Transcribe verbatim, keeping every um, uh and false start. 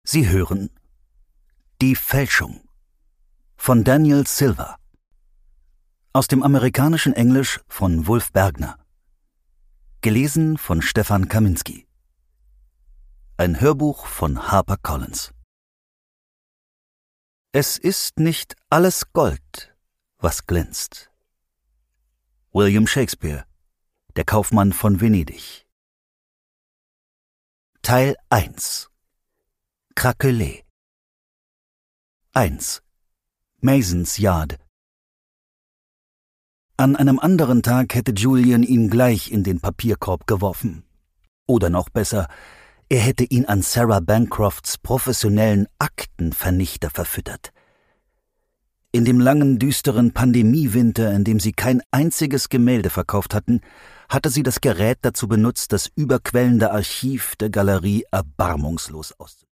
Sie hören Die Fälschung von Daniel Silva, aus dem amerikanischen Englisch von Wulf Bergner, gelesen von Stefan Kaminski. Ein Hörbuch von HarperCollins. Es ist nicht alles Gold, was glänzt. William Shakespeare, Der Kaufmann von Venedig. Teil eins. Krakelee. eins. Masons Yard. An einem anderen Tag hätte Julian ihn gleich in den Papierkorb geworfen. Oder noch besser, er hätte ihn an Sarah Bancrofts professionellen Aktenvernichter verfüttert. In dem langen, düsteren Pandemiewinter, in dem sie kein einziges Gemälde verkauft hatten, hatte sie das Gerät dazu benutzt, das überquellende Archiv der Galerie erbarmungslos auszunutzen.